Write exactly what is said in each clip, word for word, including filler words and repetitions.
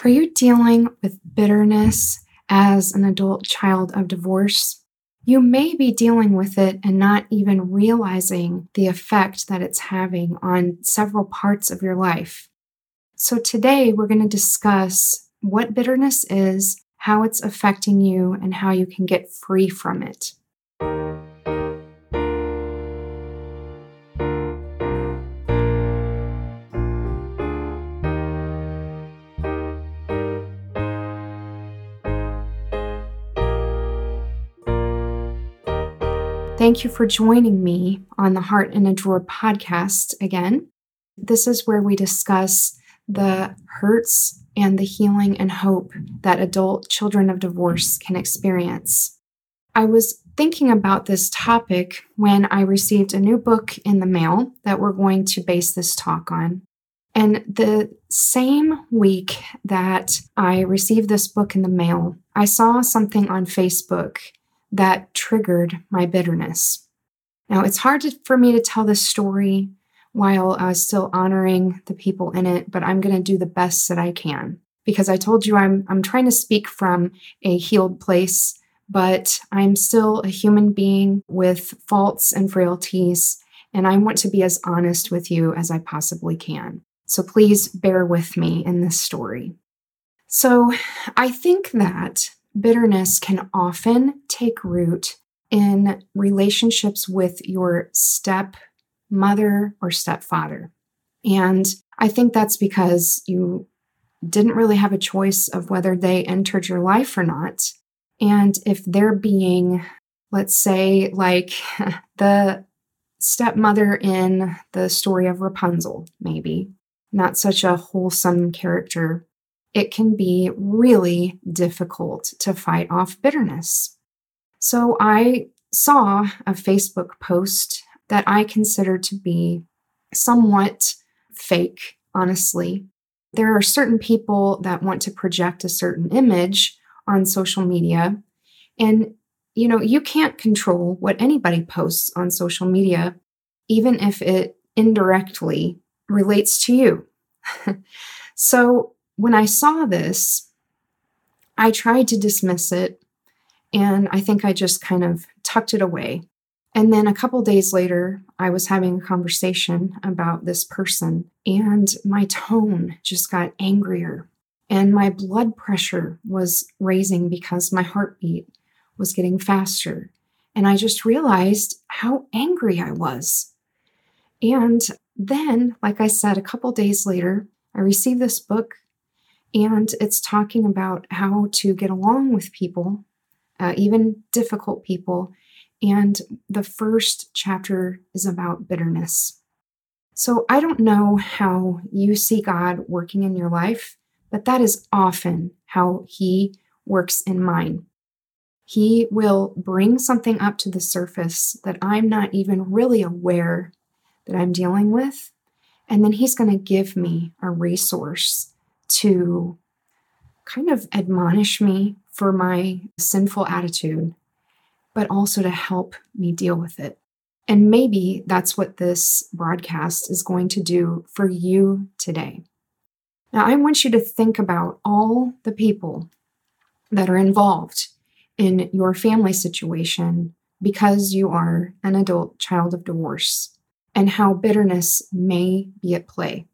Are you dealing with bitterness as an adult child of divorce? You may be dealing with it and not even realizing the effect that it's having on several parts of your life. So today we're going to discuss what bitterness is, how it's affecting you, and how you can get free from it. Thank you for joining me on the Heart in a Drawer podcast again. This is where we discuss the hurts and the healing and hope that adult children of divorce can experience. I was thinking about this topic when I received a new book in the mail that we're going to base this talk on. And the same week that I received this book in the mail, I saw something on Facebook that triggered my bitterness. Now, it's hard to, for me to tell this story while uh, still honoring the people in it, but I'm going to do the best that I can because I told you I'm I'm trying to speak from a healed place, but I'm still a human being with faults and frailties, and I want to be as honest with you as I possibly can. So please bear with me in this story. So I think that bitterness can often take root in relationships with your stepmother or stepfather. And I think that's because you didn't really have a choice of whether they entered your life or not. And if they're being, let's say, like the stepmother in the story of Rapunzel, maybe, not such a wholesome character, it can be really difficult to fight off bitterness. So I saw a Facebook post that I consider to be somewhat fake, honestly. There are certain people that want to project a certain image on social media. And, you know, you can't control what anybody posts on social media, even if it indirectly relates to you. So when I saw this, I tried to dismiss it, and I think I just kind of tucked it away. And then a couple days later, I was having a conversation about this person, and my tone just got angrier, and my blood pressure was raising because my heartbeat was getting faster. And I just realized how angry I was. And then, like I said, a couple days later, I received this book. And it's talking about how to get along with people, uh, even difficult people. And the first chapter is about bitterness. So I don't know how you see God working in your life, but that is often how He works in mine. He will bring something up to the surface that I'm not even really aware that I'm dealing with. And then He's going to give me a resource to kind of admonish me for my sinful attitude, but also to help me deal with it. And maybe that's what this broadcast is going to do for you today. Now, I want you to think about all the people that are involved in your family situation because you are an adult child of divorce and how bitterness may be at play.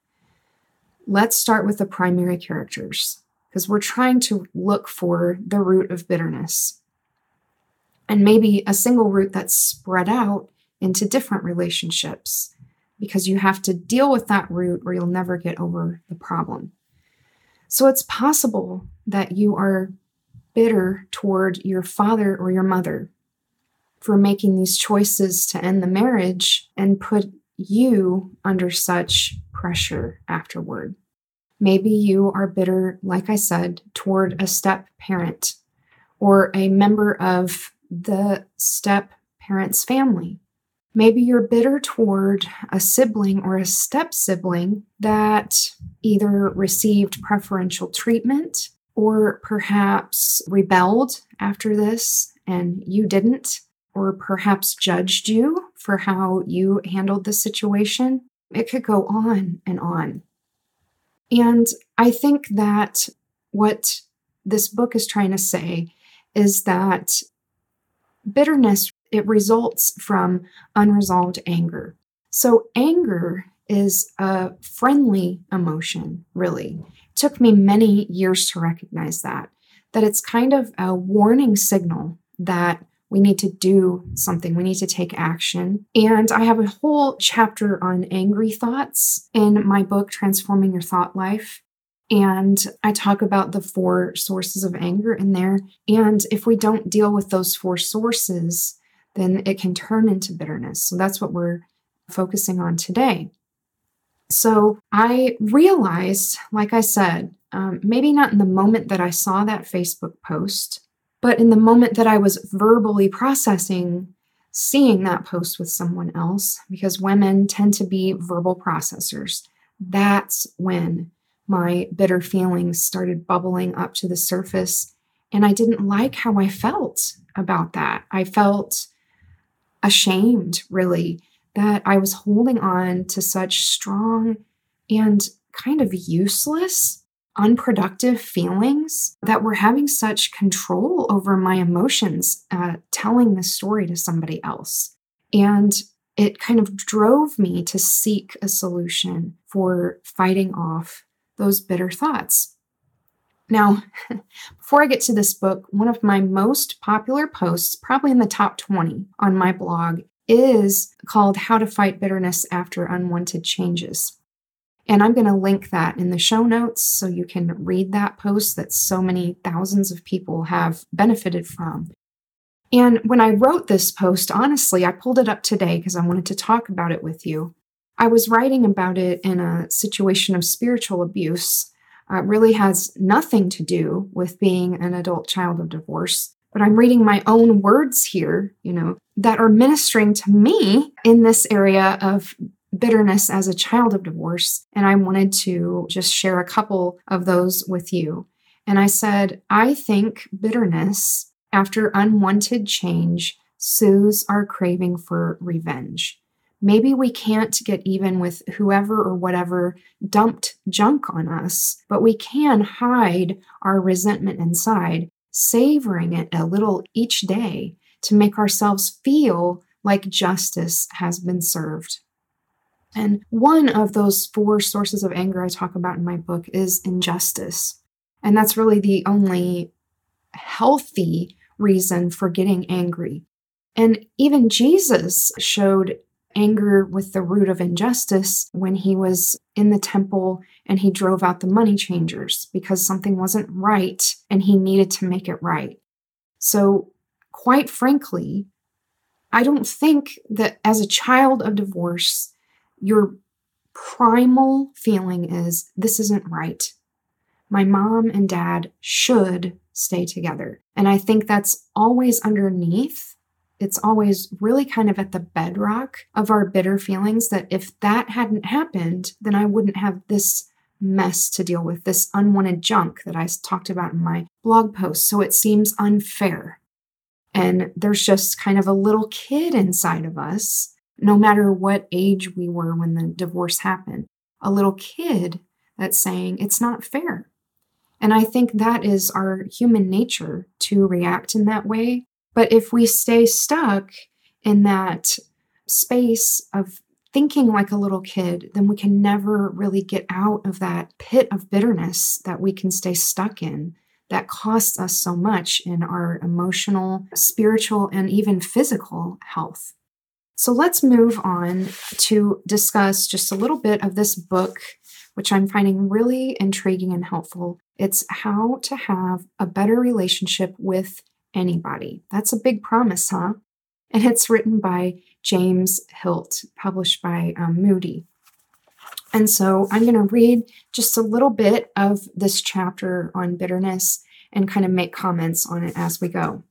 Let's start with the primary characters, because we're trying to look for the root of bitterness. And maybe a single root that's spread out into different relationships, because you have to deal with that root or you'll never get over the problem. So it's possible that you are bitter toward your father or your mother for making these choices to end the marriage and put you under such pressure afterward. Maybe you are bitter, like I said, toward a step parent or a member of the step parent's family. Maybe you're bitter toward a sibling or a step sibling that either received preferential treatment or perhaps rebelled after this and you didn't, or perhaps judged you for how you handled the situation. It could go on and on. And I think that what this book is trying to say is that bitterness, it results from unresolved anger. So anger is a friendly emotion, really. It took me many years to recognize that, that it's kind of a warning signal that we need to do something. We need to take action. And I have a whole chapter on angry thoughts in my book, Transforming Your Thought Life. And I talk about the four sources of anger in there. And if we don't deal with those four sources, then it can turn into bitterness. So that's what we're focusing on today. So I realized, like I said, um, maybe not in the moment that I saw that Facebook post, but in the moment that I was verbally processing seeing that post with someone else, because women tend to be verbal processors, that's when my bitter feelings started bubbling up to the surface. And I didn't like how I felt about that. I felt ashamed, really, that I was holding on to such strong and kind of useless, unproductive feelings that were having such control over my emotions, uh, telling the story to somebody else. And it kind of drove me to seek a solution for fighting off those bitter thoughts. Now, before I get to this book, one of my most popular posts, probably in the top twenty on my blog, is called How to Fight Bitterness After Unwanted Changes. And I'm going to link that in the show notes so you can read that post that so many thousands of people have benefited from. And when I wrote this post, honestly, I pulled it up today because I wanted to talk about it with you. I was writing about it in a situation of spiritual abuse. Uh, it really has nothing to do with being an adult child of divorce. But I'm reading my own words here, you know, that are ministering to me in this area of bitterness as a child of divorce. And I wanted to just share a couple of those with you. And I said, I think bitterness after unwanted change soothes our craving for revenge. Maybe we can't get even with whoever or whatever dumped junk on us, but we can hide our resentment inside, savoring it a little each day to make ourselves feel like justice has been served. And one of those four sources of anger I talk about in my book is injustice. And that's really the only healthy reason for getting angry. And even Jesus showed anger with the root of injustice when he was in the temple and he drove out the money changers because something wasn't right and he needed to make it right. So, quite frankly, I don't think that as a child of divorce, your primal feeling is, this isn't right. My mom and dad should stay together. And I think that's always underneath. It's always really kind of at the bedrock of our bitter feelings that if that hadn't happened, then I wouldn't have this mess to deal with, this unwanted junk that I talked about in my blog post. So it seems unfair. And there's just kind of a little kid inside of us, no matter what age we were when the divorce happened, a little kid that's saying it's not fair. And I think that is our human nature to react in that way. But if we stay stuck in that space of thinking like a little kid, then we can never really get out of that pit of bitterness that we can stay stuck in that costs us so much in our emotional, spiritual, and even physical health. So let's move on to discuss just a little bit of this book, which I'm finding really intriguing and helpful. It's How to Have a Better Relationship with Anybody. That's a big promise, huh? And it's written by James Hilt, published by um, Moody. And so I'm going to read just a little bit of this chapter on bitterness and kind of make comments on it as we go.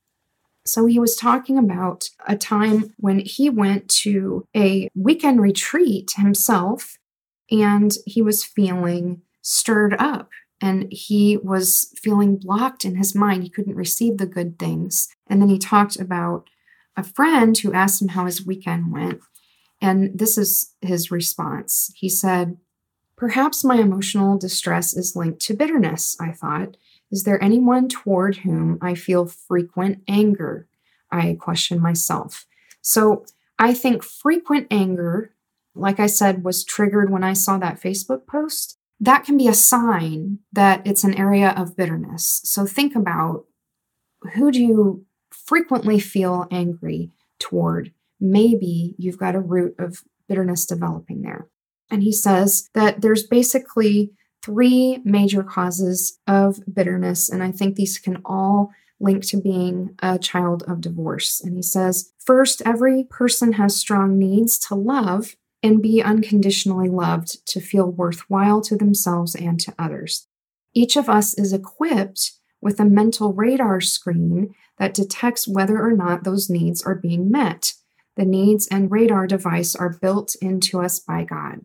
So he was talking about a time when he went to a weekend retreat himself, and he was feeling stirred up. And he was feeling blocked in his mind. He couldn't receive the good things. And then he talked about a friend who asked him how his weekend went. And this is his response. He said, Perhaps my emotional distress is linked to bitterness, I thought. Is there anyone toward whom I feel frequent anger? I question myself. So I think frequent anger, like I said, was triggered when I saw that Facebook post. That can be a sign that it's an area of bitterness. So think about, who do you frequently feel angry toward? Maybe you've got a root of bitterness developing there. And he says that there's basically three major causes of bitterness, and I think these can all link to being a child of divorce. And he says, first, every person has strong needs to love and be unconditionally loved, to feel worthwhile to themselves and to others. Each of us is equipped with a mental radar screen that detects whether or not those needs are being met. The needs and radar device are built into us by God.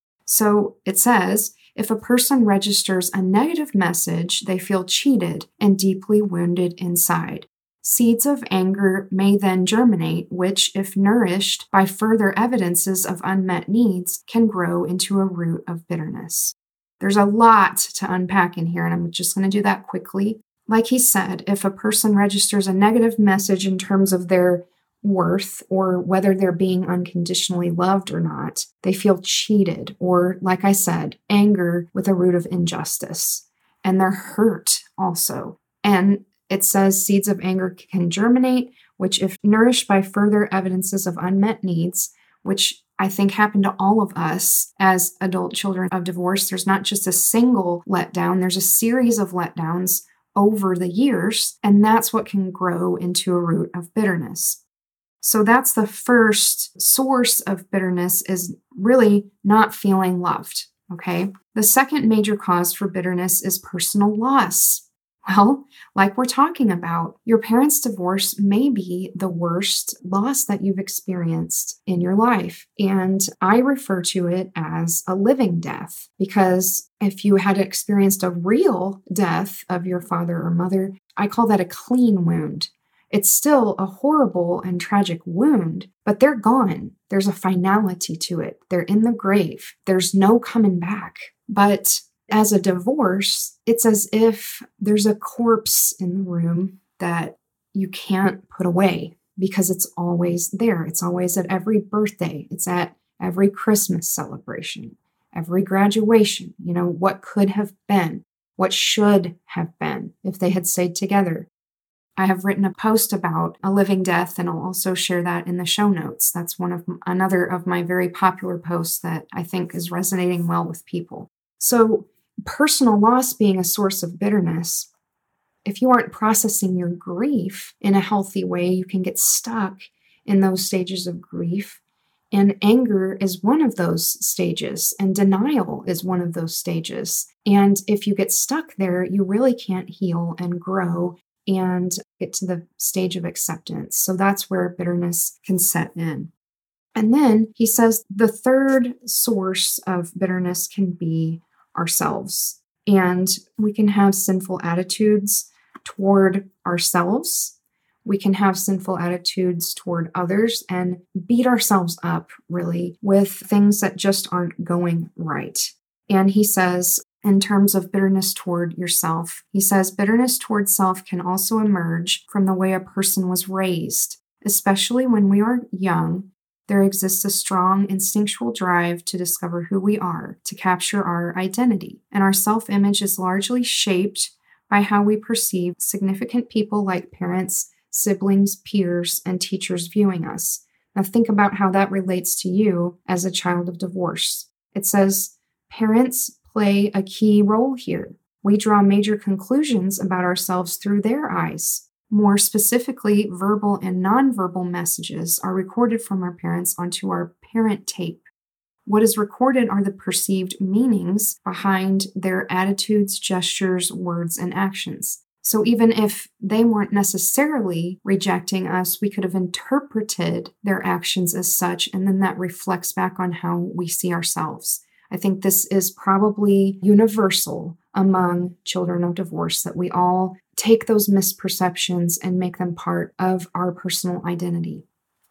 So it says, if a person registers a negative message, they feel cheated and deeply wounded inside. Seeds of anger may then germinate, which, if nourished by further evidences of unmet needs, can grow into a root of bitterness. There's a lot to unpack in here, and I'm just going to do that quickly. Like he said, if a person registers a negative message in terms of their worth or whether they're being unconditionally loved or not, they feel cheated, or, like I said, anger with a root of injustice. And they're hurt also. And it says seeds of anger can germinate, which, if nourished by further evidences of unmet needs, which I think happened to all of us as adult children of divorce. There's not just a single letdown, there's a series of letdowns over the years, and that's what can grow into a root of bitterness. So that's the first source of bitterness, is really not feeling loved, okay? The second major cause for bitterness is personal loss. Well, like we're talking about, your parents' divorce may be the worst loss that you've experienced in your life. And I refer to it as a living death, because if you had experienced a real death of your father or mother, I call that a clean wound. It's still a horrible and tragic wound, but they're gone. There's a finality to it. They're in the grave. There's no coming back. But as a divorce, it's as if there's a corpse in the room that you can't put away because it's always there. It's always at every birthday. It's at every Christmas celebration, every graduation. You know, what could have been, what should have been if they had stayed together. I have written a post about a living death, and I'll also share that in the show notes. That's one of another of my very popular posts that I think is resonating well with people. So personal loss being a source of bitterness, if you aren't processing your grief in a healthy way, you can get stuck in those stages of grief. And anger is one of those stages, and denial is one of those stages. And if you get stuck there, you really can't heal and grow and get to the stage of acceptance. So that's where bitterness can set in. And then he says the third source of bitterness can be ourselves. And we can have sinful attitudes toward ourselves. We can have sinful attitudes toward others and beat ourselves up, really, with things that just aren't going right. And he says, in terms of bitterness toward yourself, he says bitterness toward self can also emerge from the way a person was raised. Especially when we are young, there exists a strong instinctual drive to discover who we are, to capture our identity. And our self-image is largely shaped by how we perceive significant people like parents, siblings, peers, and teachers viewing us. Now think about how that relates to you as a child of divorce. It says, parents play a key role here. We draw major conclusions about ourselves through their eyes. More specifically, verbal and nonverbal messages are recorded from our parents onto our parent tape. What is recorded are the perceived meanings behind their attitudes, gestures, words, and actions. So even if they weren't necessarily rejecting us, we could have interpreted their actions as such, and then that reflects back on how we see ourselves. I think this is probably universal among children of divorce, that we all take those misperceptions and make them part of our personal identity.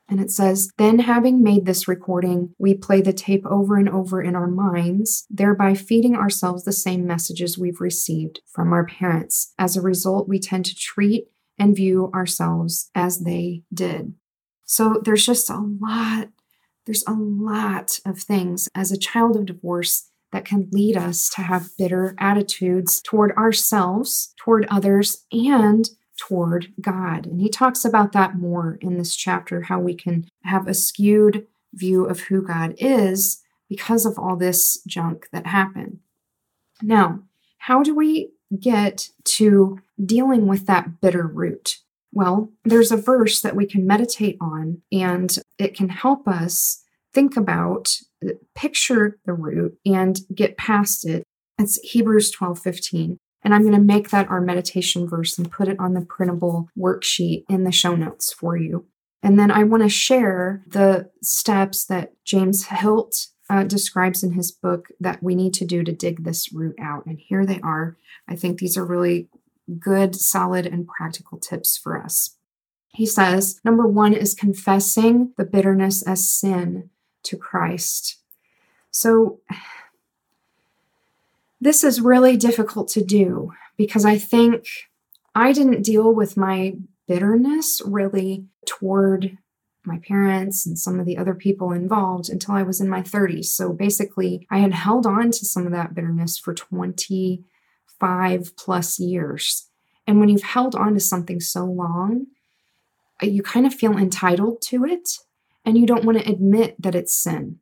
And it says, then having made this recording, we play the tape over and over in our minds, thereby feeding ourselves the same messages we've received from our parents. As a result, we tend to treat and view ourselves as they did. So there's just a lot, there's a lot of things as a child of divorce that can lead us to have bitter attitudes toward ourselves, toward others, and toward God. And he talks about that more in this chapter, how we can have a skewed view of who God is because of all this junk that happened. Now, how do we get to dealing with that bitter root? Well, there's a verse that we can meditate on, and it can help us think about, picture the root and get past it. It's Hebrews twelve fifteen. And I'm going to make that our meditation verse and put it on the printable worksheet in the show notes for you. And then I want to share the steps that James Hilt uh, describes in his book that we need to do to dig this root out. And here they are. I think these are really good, solid, and practical tips for us. He says, number one is confessing the bitterness as sin to Christ. So this is really difficult to do because I think I didn't deal with my bitterness really toward my parents and some of the other people involved until I was in my thirties. So basically, I had held on to some of that bitterness for twenty-five plus years. And when you've held on to something so long, you kind of feel entitled to it and you don't want to admit that it's sin.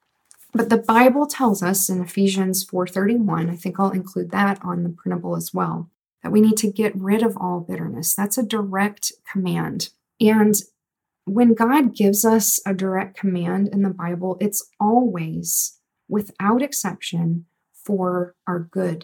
But the Bible tells us in Ephesians four thirty-one, I think I'll include that on the printable as well, that we need to get rid of all bitterness. That's a direct command. And when God gives us a direct command in the Bible, it's always, without exception, for our good.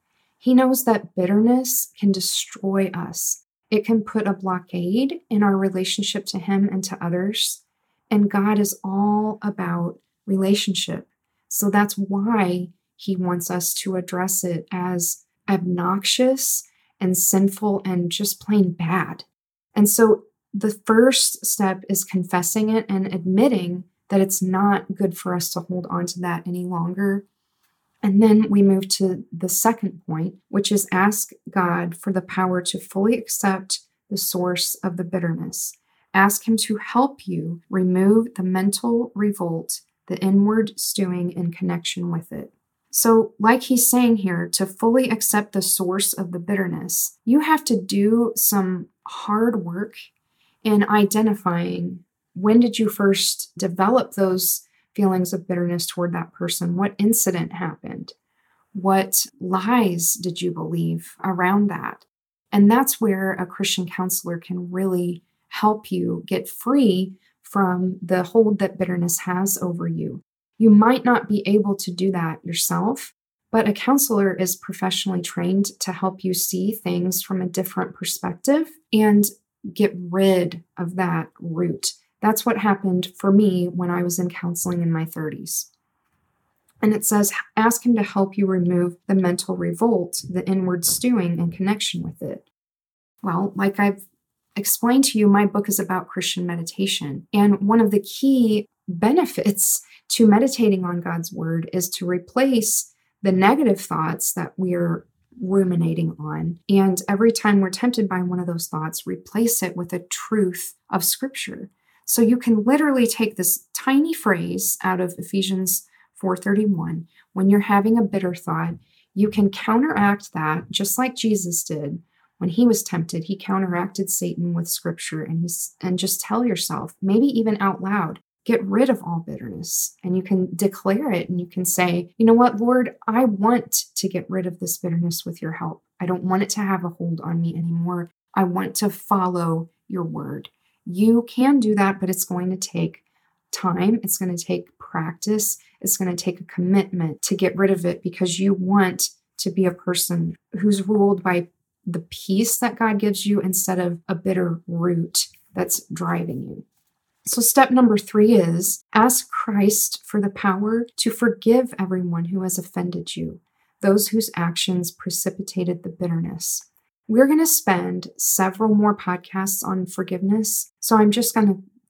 He knows that bitterness can destroy us. It can put a blockade in our relationship to Him and to others. And God is all about relationship. So that's why He wants us to address it as obnoxious and sinful and just plain bad. And so the first step is confessing it and admitting that it's not good for us to hold on to that any longer. And then we move to the second point, which is ask God for the power to fully accept the source of the bitterness. Ask Him to help you remove the mental revolt, the inward stewing in connection with it. So, like he's saying here, to fully accept the source of the bitterness, you have to do some hard work in identifying when did you first develop those feelings of bitterness toward that person? What incident happened? What lies did you believe around that? And that's where a Christian counselor can really help you get free from the hold that bitterness has over you. You might not be able to do that yourself, but a counselor is professionally trained to help you see things from a different perspective and get rid of that root. That's what happened for me when I was in counseling in my thirties. And it says, ask Him to help you remove the mental revolt, the inward stewing in connection with it. Well, like I've explained to you, my book is about Christian meditation. And one of the key benefits to meditating on God's word is to replace the negative thoughts that we're ruminating on. And every time we're tempted by one of those thoughts, replace it with a truth of Scripture. So you can literally take this tiny phrase out of Ephesians four thirty-one. When you're having a bitter thought, you can counteract that just like Jesus did. When he was tempted, he counteracted Satan with Scripture, and he's and just tell yourself, maybe even out loud, get rid of all bitterness. And you can declare it and you can say, you know what, Lord, I want to get rid of this bitterness with your help. I don't want it to have a hold on me anymore. I want to follow your word. You can do that, but it's going to take time. It's going to take practice. It's going to take a commitment to get rid of it because you want to be a person who's ruled by the peace that God gives you instead of a bitter root that's driving you. So step number three is ask Christ for the power to forgive everyone who has offended you, those whose actions precipitated the bitterness. We're going to spend several more podcasts on forgiveness, so I'm just going to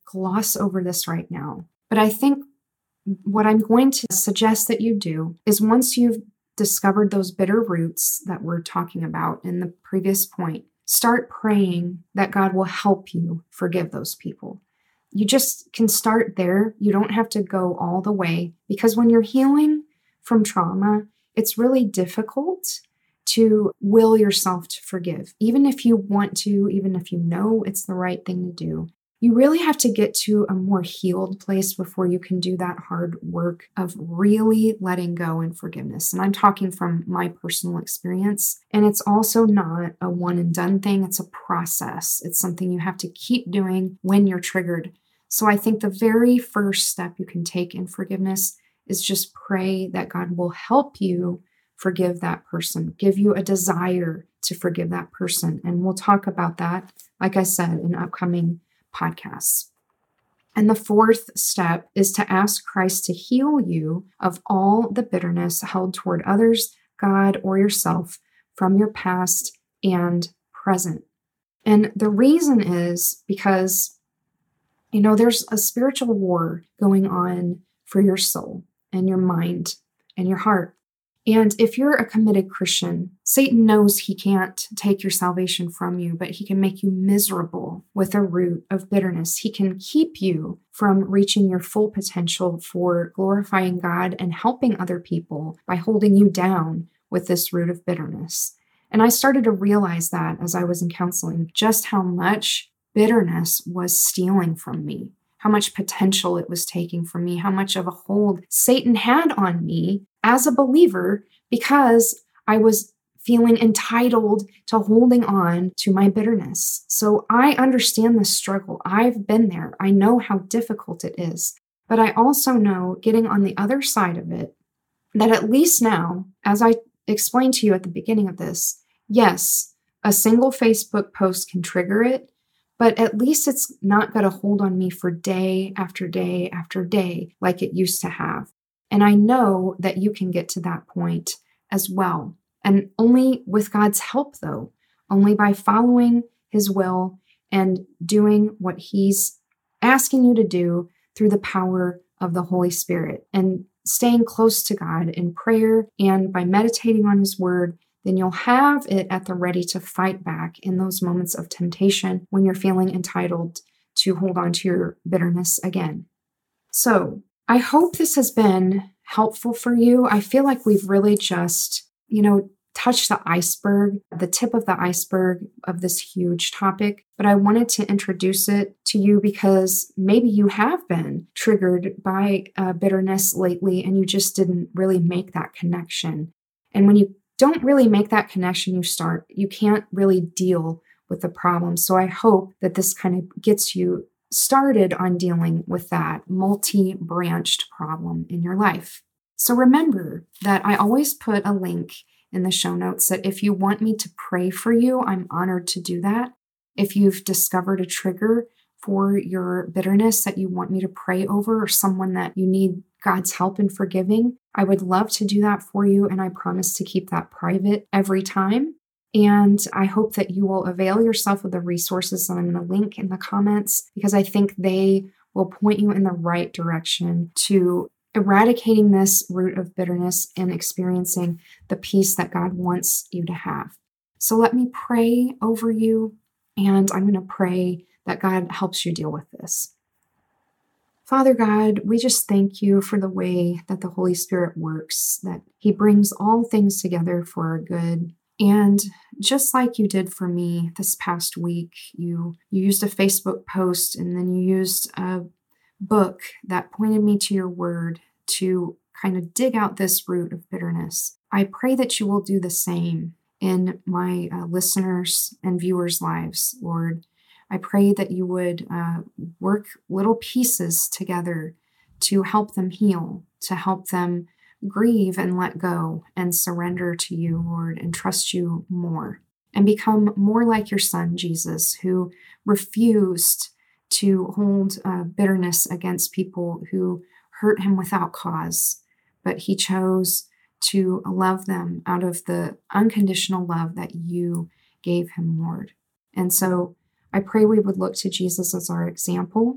gloss over this right now. But I think what I'm going to suggest that you do is once you've discovered those bitter roots that we're talking about in the previous point, start praying that God will help you forgive those people. You just can start there. You don't have to go all the way, because when you're healing from trauma, it's really difficult to will yourself to forgive. Even if you want to, even if you know it's the right thing to do, you really have to get to a more healed place before you can do that hard work of really letting go and forgiveness. And I'm talking from my personal experience. And it's also not a one and done thing. It's a process. It's something you have to keep doing when you're triggered. So I think the very first step you can take in forgiveness is just pray that God will help you forgive that person, give you a desire to forgive that person. And we'll talk about that, like I said, in upcoming podcasts. And the fourth step is to ask Christ to heal you of all the bitterness held toward others, God, or yourself from your past and present. And the reason is because, you know, there's a spiritual war going on for your soul and your mind and your heart. And if you're a committed Christian, Satan knows he can't take your salvation from you, but he can make you miserable with a root of bitterness. He can keep you from reaching your full potential for glorifying God and helping other people by holding you down with this root of bitterness. And I started to realize that as I was in counseling, just how much bitterness was stealing from me, how much potential it was taking from me, how much of a hold Satan had on me as a believer, because I was feeling entitled to holding on to my bitterness. So I understand this struggle. I've been there. I know how difficult it is. But I also know, getting on the other side of it, that at least now, as I explained to you at the beginning of this, yes, a single Facebook post can trigger it, but at least it's not going to hold on me for day after day after day like it used to have. And I know that you can get to that point as well. And only with God's help, though, only by following his will and doing what he's asking you to do through the power of the Holy Spirit and staying close to God in prayer and by meditating on his word, then you'll have it at the ready to fight back in those moments of temptation when you're feeling entitled to hold on to your bitterness again. So, I hope this has been helpful for you. I feel like we've really just, you know, touched the iceberg, the tip of the iceberg of this huge topic. But I wanted to introduce it to you because maybe you have been triggered by uh, bitterness lately and you just didn't really make that connection. And when you don't really make that connection, you start, you can't really deal with the problem. So I hope that this kind of gets you started on dealing with that multi-branched problem in your life. So remember that I always put a link in the show notes that if you want me to pray for you, I'm honored to do that. If you've discovered a trigger for your bitterness that you want me to pray over, or someone that you need God's help in forgiving, I would love to do that for you. And I promise to keep that private every time. And I hope that you will avail yourself of the resources that I'm going to link in the comments, because I think they will point you in the right direction to eradicating this root of bitterness and experiencing the peace that God wants you to have. So let me pray over you, and I'm going to pray that God helps you deal with this. Father God, we just thank you for the way that the Holy Spirit works, that he brings all things together for our good. And just like you did for me this past week, you, you used a Facebook post and then you used a book that pointed me to your word to kind of dig out this root of bitterness. I pray that you will do the same in my uh, listeners' and viewers' lives, Lord. I pray that you would uh, work little pieces together to help them heal, to help them grieve and let go and surrender to you, Lord, and trust you more and become more like your son, Jesus, who refused to hold uh, bitterness against people who hurt him without cause, but he chose to love them out of the unconditional love that you gave him, Lord. And so I pray we would look to Jesus as our example,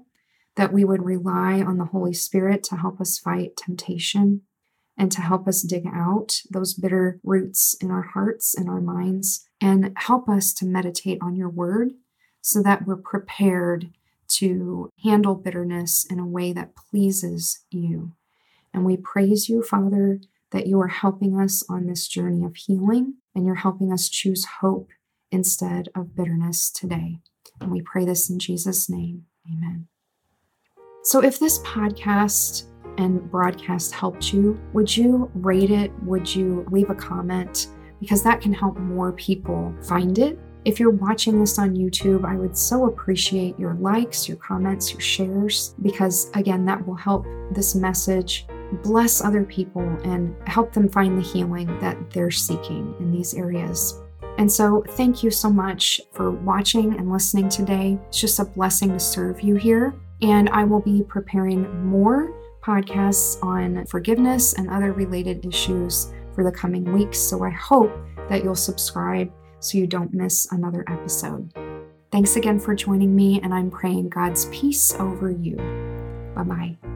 that we would rely on the Holy Spirit to help us fight temptation and to help us dig out those bitter roots in our hearts and our minds, and help us to meditate on your word so that we're prepared to handle bitterness in a way that pleases you. And we praise you, Father, that you are helping us on this journey of healing, and you're helping us choose hope instead of bitterness today. And we pray this in Jesus' name. Amen. So if this podcast and broadcast helped you, would you rate it? Would you leave a comment? Because that can help more people find it. If you're watching this on YouTube, I would so appreciate your likes, your comments, your shares, because again, that will help this message bless other people and help them find the healing that they're seeking in these areas. And so thank you so much for watching and listening today. It's just a blessing to serve you here. And I will be preparing more podcasts on forgiveness and other related issues for the coming weeks. So I hope that you'll subscribe so you don't miss another episode. Thanks again for joining me, and I'm praying God's peace over you. Bye-bye.